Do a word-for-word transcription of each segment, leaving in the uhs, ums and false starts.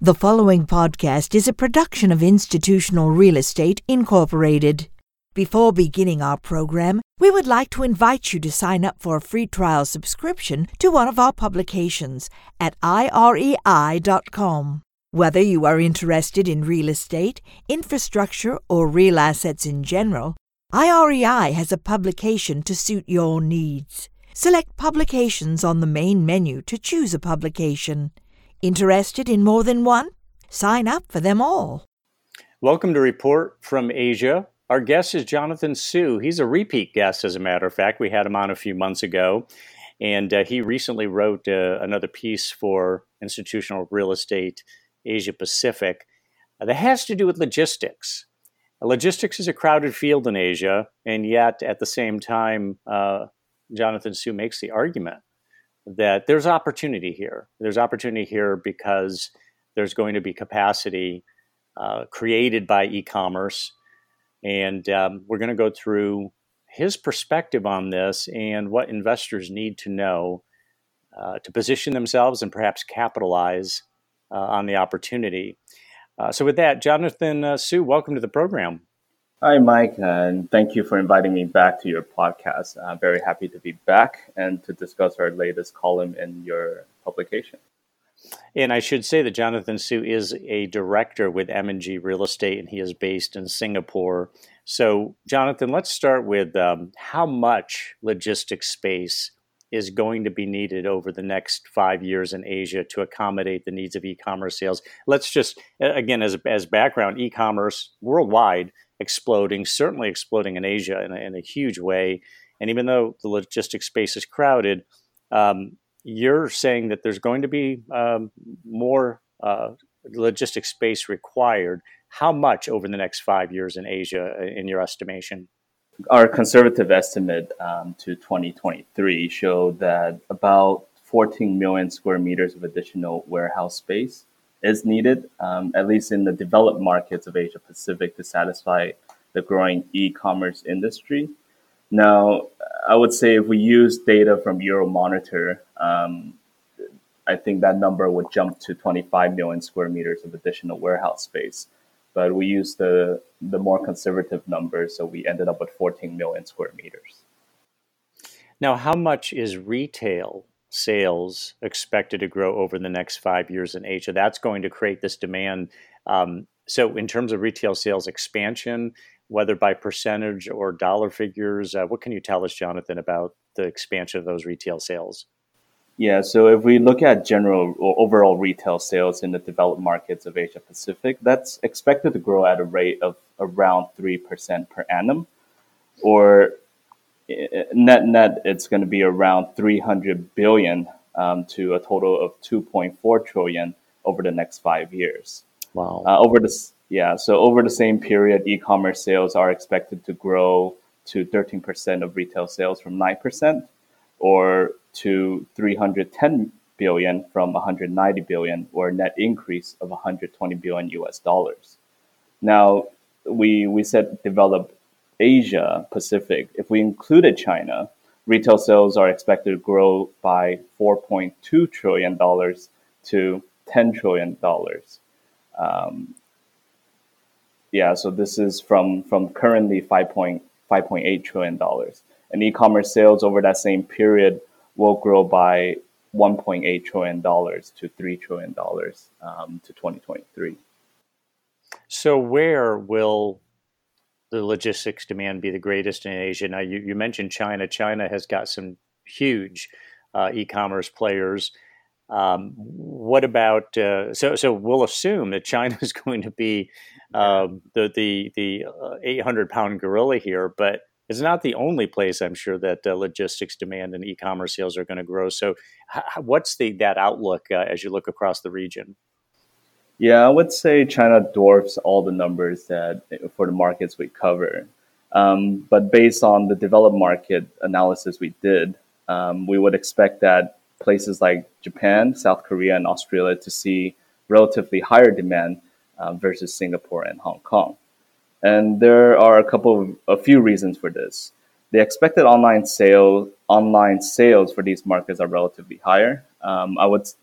The following podcast is a production of Institutional Real Estate Incorporated. Before beginning our program, we would like to invite you to sign up for a free trial subscription to one of our publications at I R E I dot com. Whether you are interested in real estate, infrastructure, or real assets in general, I R E I has a publication to suit your needs. Select Publications on the main menu to choose a publication. Interested in more than one? Sign up for them all. Welcome to Report from Asia. Our guest is Jonathan Su. He's a repeat guest, as a matter of fact. We had him on a few months ago, and uh, he recently wrote uh, another piece for Institutional Real Estate Asia Pacific uh, that has to do with logistics. Uh, logistics is a crowded field in Asia, and yet at the same time, uh, Jonathan Su makes the argument that there's opportunity here. There's opportunity here because there's going to be capacity uh, created by e-commerce. And um, we're going to go through his perspective on this and what investors need to know uh, to position themselves and perhaps capitalize uh, on the opportunity. Uh, so with that, Jonathan uh, Su, welcome to the program. Hi, Mike, and thank you for inviting me back to your podcast. I'm very happy to be back and to discuss our latest column in your publication. And I should say that Jonathan Su is a director with M and G Real Estate, and he is based in Singapore. So, Jonathan, let's start with um, how much logistics space is going to be needed over the next five years in Asia to accommodate the needs of e-commerce sales. Let's just, again, as, as background, e-commerce worldwide exploding, certainly exploding in Asia in a, in a huge way. And even though the logistics space is crowded, um, you're saying that there's going to be um, more uh, logistics space required. How much over the next five years in Asia, in your estimation? Our conservative estimate um, to twenty twenty-three showed that about fourteen million square meters of additional warehouse space is needed, um, at least in the developed markets of Asia Pacific, to satisfy the growing e-commerce industry. Now, I would say if we use data from Euromonitor, um, I think that number would jump to twenty-five million square meters of additional warehouse space. But we used the, the more conservative numbers, so we ended up with fourteen million square meters. Now, how much is retail sales expected to grow over the next five years in Asia? That's going to create this demand. Um, so in terms of retail sales expansion, whether by percentage or dollar figures, uh, what can you tell us, Jonathan, about the expansion of those retail sales? Yeah, so if we look at general or overall retail sales in the developed markets of Asia Pacific, that's expected to grow at a rate of around three percent per annum, or net net, it's going to be around three hundred billion um, to a total of two point four trillion over the next five years. Wow. Uh, over this, yeah, so over the same period, e-commerce sales are expected to grow to thirteen percent of retail sales from nine percent, or to three hundred ten billion from one hundred ninety billion, or a net increase of one hundred twenty billion U S dollars. Now, we we said developed Asia Pacific. If we included China, retail sales are expected to grow by four point two trillion dollars to ten trillion dollars. Um, yeah, so this is from, from currently five point eight trillion dollars. And e-commerce sales over that same period will grow by one point eight trillion dollars to three trillion dollars um, to twenty twenty-three. So where will the logistics demand be the greatest in Asia? Now, you, you mentioned China. China has got some huge uh, e-commerce players. Um, what about, uh, so so we'll assume that China is going to be um, the the the eight hundred pound gorilla here, but it's not the only place, I'm sure, that uh, logistics demand and e-commerce sales are going to grow. So h- what's the that outlook uh, as you look across the region? Yeah, I would say China dwarfs all the numbers that for the markets we cover. Um, but based on the developed market analysis we did, um, we would expect that places like Japan, South Korea, and Australia to see relatively higher demand uh, versus Singapore and Hong Kong. And there are a couple of a few reasons for this. The expected online sale online sales for these markets are relatively higher. Um, I would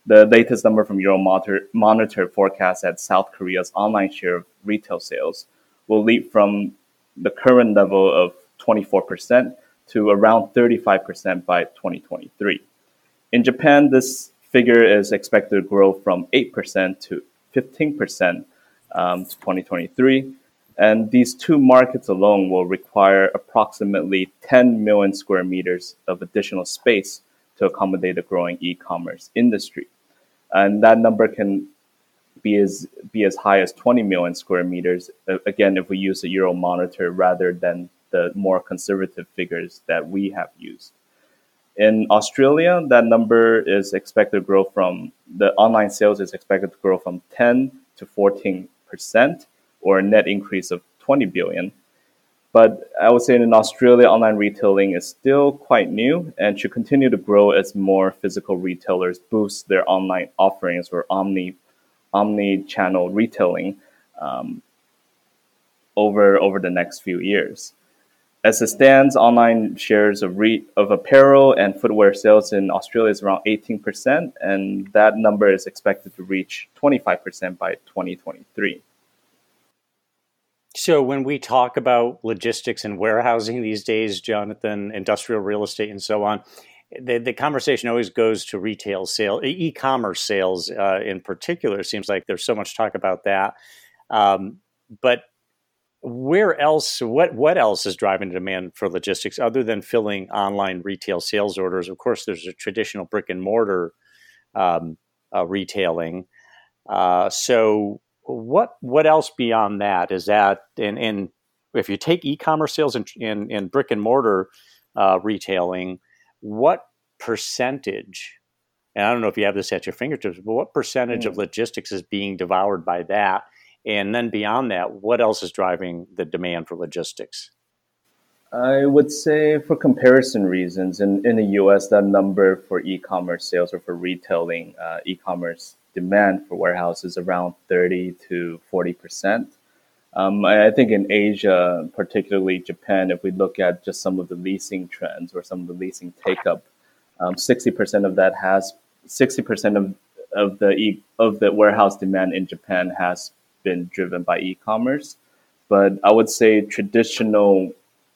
The latest number from Euromonitor Monitor forecasts that South Korea's online share of retail sales will leap from the current level of twenty-four percent to around thirty-five percent by twenty twenty-three. In Japan, this figure is expected to grow from eight percent to fifteen percent um, to twenty twenty-three. And these two markets alone will require approximately ten million square meters of additional space to accommodate the growing e-commerce industry. And that number can be as be as high as twenty million square meters, uh, again, if we use the Euromonitor rather than the more conservative figures that we have used. In Australia, that number is expected to grow from, the online sales is expected to grow from ten to fourteen percent, or a net increase of twenty billion. But I would say in Australia, online retailing is still quite new and should continue to grow as more physical retailers boost their online offerings or omni omni-channel retailing um, over over the next few years. As it stands, online shares of re- of apparel and footwear sales in Australia is around eighteen percent, and that number is expected to reach twenty-five percent by twenty twenty-three. So when we talk about logistics and warehousing these days, Jonathan, industrial real estate and so on, the, the conversation always goes to retail sales, e-commerce sales uh, in particular. It seems like there's so much talk about that. Um, but where else, what, what else is driving the demand for logistics other than filling online retail sales orders? Of course, there's a traditional brick and mortar um, uh, retailing. Uh, so What what else beyond that is that? And, and if you take e-commerce sales and, and, and brick and mortar uh, retailing, what percentage? And I don't know if you have this at your fingertips, but what percentage mm. of logistics is being devoured by that? And then beyond that, what else is driving the demand for logistics? I would say, for comparison reasons, in, in the U S, that number for e-commerce sales or for retailing uh, e-commerce demand for warehouses around thirty to forty percent. Um, I, I think in Asia, particularly Japan, if we look at just some of the leasing trends or some of the leasing take-up, um, sixty percent of that has sixty percent of of the e, of the warehouse demand in Japan has been driven by e-commerce. But I would say traditional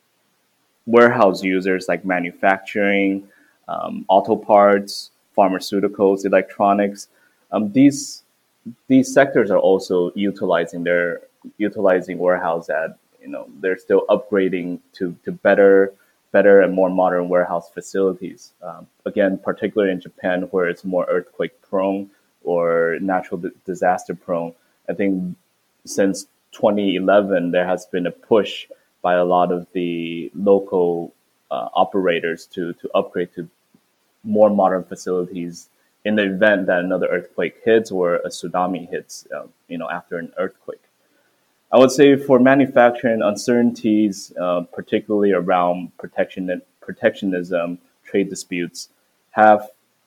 warehouse users like manufacturing, um, auto parts, pharmaceuticals, electronics, um, these these sectors are also utilizing their utilizing warehouse at, you know, they're still upgrading to to better better and more modern warehouse facilities. Um, again, particularly in Japan, where it's more earthquake prone or natural d- disaster prone. I think since twenty eleven, there has been a push by a lot of the local uh, operators to to upgrade to more modern facilities in the event that another earthquake hits or a tsunami hits, uh, you know, after an earthquake. I would say for manufacturing, uncertainties, uh, particularly around protection, protectionism, trade disputes, have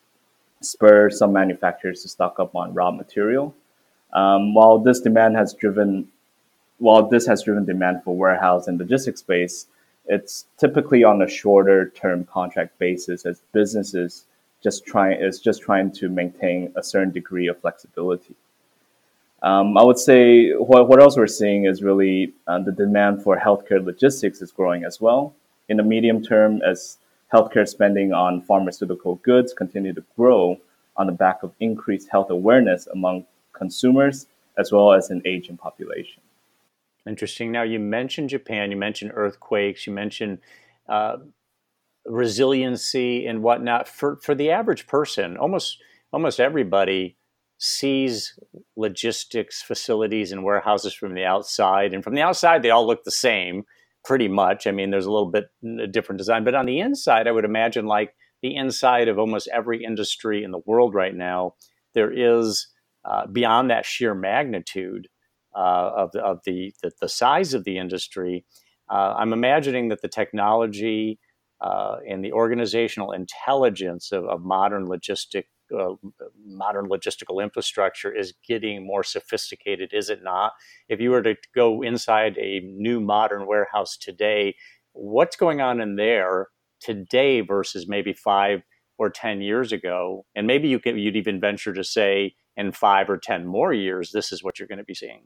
spurred some manufacturers to stock up on raw material. Um, while this demand has driven, while this has driven demand for warehouse and logistics space, it's typically on a shorter term contract basis, as businesses just trying is just trying to maintain a certain degree of flexibility. Um, I would say what, what else we're seeing is really uh, the demand for healthcare logistics is growing as well. In the medium term, as healthcare spending on pharmaceutical goods continue to grow on the back of increased health awareness among consumers, as well as an aging population. Interesting. Now, you mentioned Japan, you mentioned earthquakes, you mentioned uh, resiliency and whatnot. For for the average person, almost almost everybody sees logistics facilities and warehouses from the outside. And from the outside, they all look the same, pretty much. I mean, there's a little bit different design. But on the inside, I would imagine like the inside of almost every industry in the world right now, there is, uh, beyond that sheer magnitude uh, of, the, of the, the, the size of the industry, uh, I'm imagining that the technology uh, and the organizational intelligence of, of modern logistic Uh, modern logistical infrastructure is getting more sophisticated, is it not? If you were to go inside a new modern warehouse today, what's going on in there today versus maybe five, or ten years ago? And maybe you can, you'd even venture to say in five or ten more years, this is what you're going to be seeing.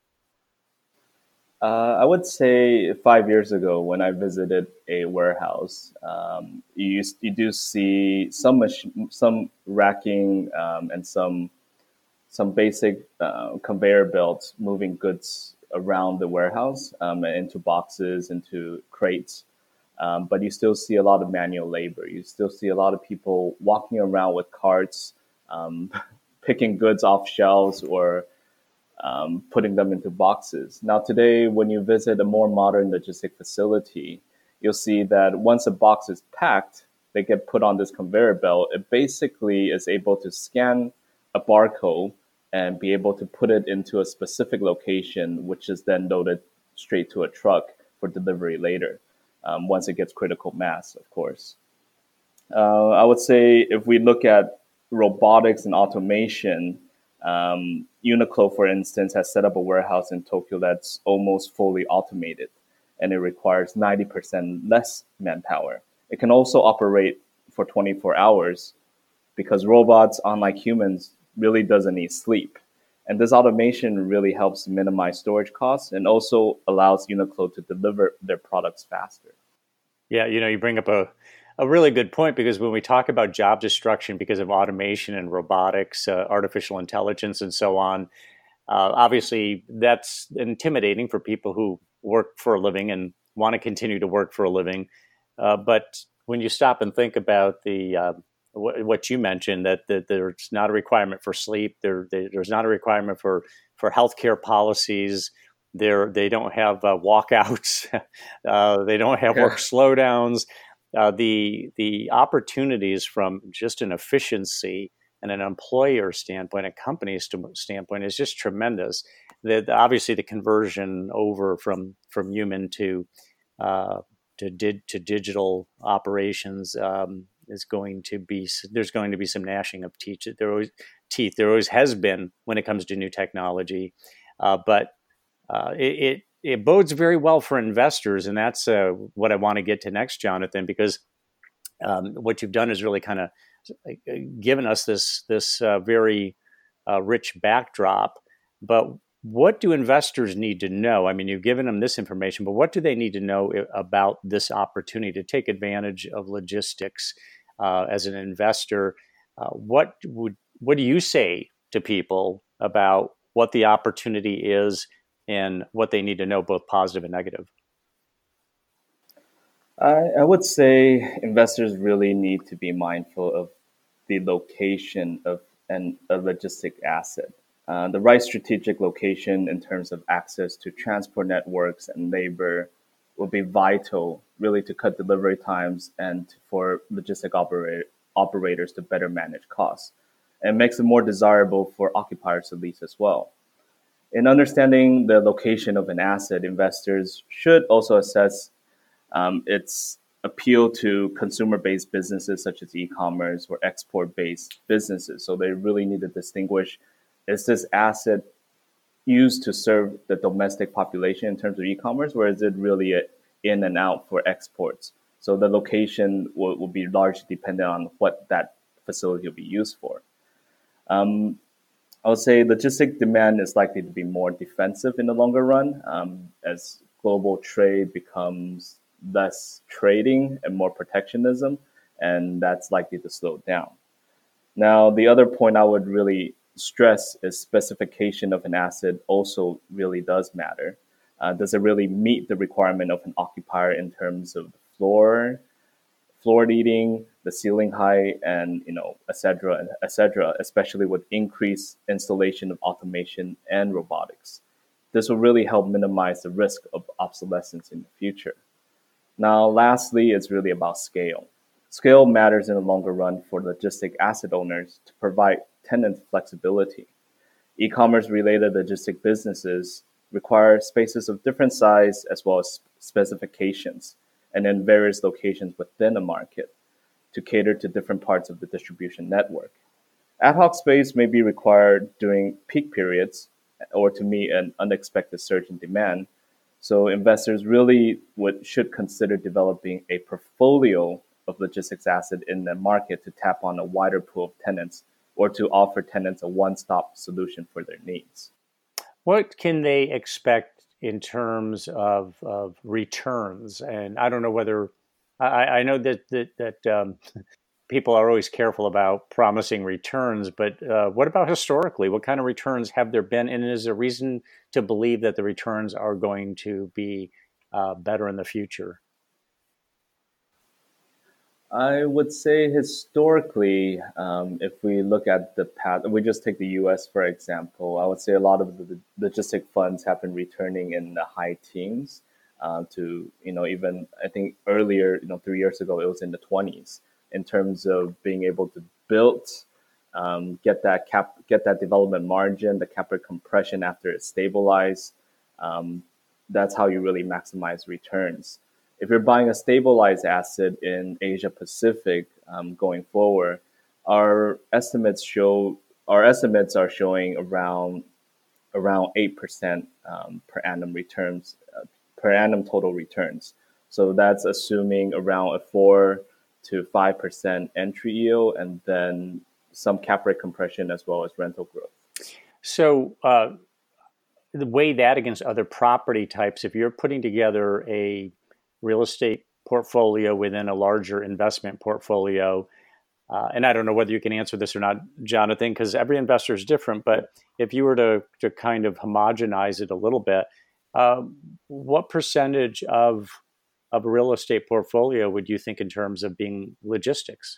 Uh, I would say five years ago when I visited a warehouse, um, you you do see some mach- some racking um, and some some basic uh, conveyor belts moving goods around the warehouse um, into boxes, into crates. Um, but you still see a lot of manual labor. You still see a lot of people walking around with carts, um, picking goods off shelves or um, putting them into boxes. Now, today, when you visit a more modern logistic facility, you'll see that once a box is packed, they get put on this conveyor belt. It basically is able to scan a barcode and be able to put it into a specific location, which is then loaded straight to a truck for delivery later, um, once it gets critical mass, of course. Uh, I would say if we look at robotics and automation, um, Uniqlo, for instance, has set up a warehouse in Tokyo that's almost fully automated, and it requires ninety percent less manpower. It can also operate for twenty-four hours because robots, unlike humans, really doesn't need sleep. And this automation really helps minimize storage costs and also allows Uniqlo to deliver their products faster. Yeah, you know, you bring up a, a really good point because when we talk about job destruction because of automation and robotics, uh, artificial intelligence, and so on, uh, obviously that's intimidating for people who work for a living and want to continue to work for a living. Uh, but when you stop and think about the uh, wh- what you mentioned, that, that there's not a requirement for sleep, there, there there's not a requirement for for healthcare policies. They're, they don't have uh, walkouts. uh, they don't have work slowdowns. Uh, the the opportunities from just an efficiency and an employer standpoint, a company st- standpoint, is just tremendous. That obviously the conversion over from from human to uh, to did to digital operations um, is going to be there's going to be some gnashing of teeth. There always teeth. There always has been when it comes to new technology, uh, but uh, it, it it bodes very well for investors, and that's uh, what I want to get to next, Jonathan, because um, what you've done is really kind of given us this this uh, very uh, rich backdrop. But what do investors need to know? I mean, you've given them this information, but what do they need to know about this opportunity to take advantage of logistics uh, as an investor? Uh, what would what do you say to people about what the opportunity is and what they need to know, both positive and negative? I, I would say investors really need to be mindful of the location of an, a logistic asset. Uh, the right strategic location in terms of access to transport networks and labor will be vital, really, to cut delivery times and for logistic operator, operators to better manage costs. And makes it more desirable for occupiers to lease as well. In understanding the location of an asset, investors should also assess um, its appeal to consumer-based businesses such as e-commerce or export-based businesses. So they really need to distinguish: is this asset used to serve the domestic population in terms of e-commerce, or is it really a in and out for exports? So the location will, will be largely dependent on what that facility will be used for. Um, I would say logistic demand is likely to be more defensive in the longer run um, as global trade becomes less trading and more protectionism, and that's likely to slow down. Now, the other point I would really stress is specification of an asset also really does matter. Uh, does it really meet the requirement of an occupier in terms of the floor, floor leading, the ceiling height, and you know, et cetera, et cetera, especially with increased installation of automation and robotics. This will really help minimize the risk of obsolescence in the future. Now, lastly, it's really about scale. Scale matters in the longer run for logistic asset owners to provide tenant flexibility. E-commerce related logistic businesses require spaces of different size as well as specifications and in various locations within a market to cater to different parts of the distribution network. Ad hoc space may be required during peak periods or to meet an unexpected surge in demand. So investors really would should consider developing a portfolio of logistics asset in the market to tap on a wider pool of tenants or to offer tenants a one-stop solution for their needs. What can they expect in terms of, of returns? And I don't know whether I, I know that that, that um, people are always careful about promising returns, but uh, what about historically? What kind of returns have there been? And is there reason to believe that the returns are going to be uh, better in the future? I would say historically, um, if we look at the past, we just take the U S for example, I would say a lot of the logistic funds have been returning in the high teens uh, to, you know, even I think earlier, you know, three years ago, it was in the twenties in terms of being able to build, um, get that cap, get that development margin, the cap rate compression after it's stabilized. Um, that's how you really maximize returns. If you're buying a stabilized asset in Asia Pacific um, going forward, our estimates show our estimates are showing around around eight percent um, per annum returns uh, per annum total returns. So that's assuming around a four to five percent entry yield, and then some cap rate compression as well as rental growth. So uh, the weigh that against other property types, if you're putting together a real estate portfolio within a larger investment portfolio. Uh, and I don't know whether you can answer this or not, Jonathan, because every investor is different. But if you were to, to kind of homogenize it a little bit, uh, what percentage of, of a real estate portfolio would you think in terms of being logistics?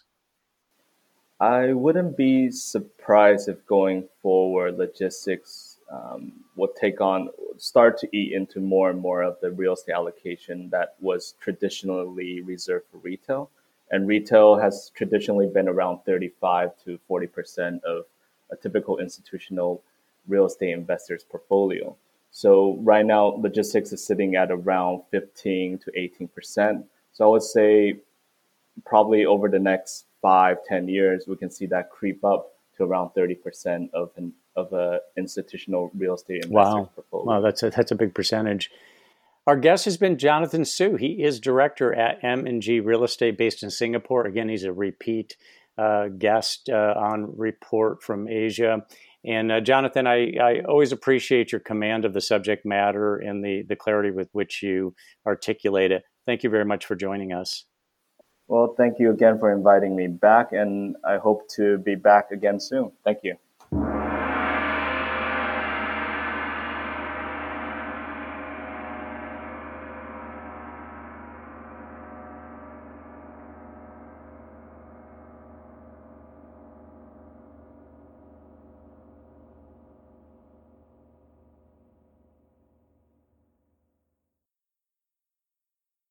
I wouldn't be surprised if going forward, logistics um, will take on, start to eat into more and more of the real estate allocation that was traditionally reserved for retail. And retail has traditionally been around thirty-five to forty percent of a typical institutional real estate investor's portfolio. So right now, logistics is sitting at around fifteen to eighteen percent. So I would say probably over the next five, ten years, we can see that creep up to around thirty percent of an of a institutional real estate investor's wow. portfolio. Wow, that's a, that's a big percentage. Our guest has been Jonathan Su. He is director at M and G Real Estate based in Singapore. Again, he's a repeat uh, guest uh, on Report from Asia. And uh, Jonathan, I, I always appreciate your command of the subject matter and the, the clarity with which you articulate it. Thank you very much for joining us. Well, thank you again for inviting me back, and I hope to be back again soon. Thank you.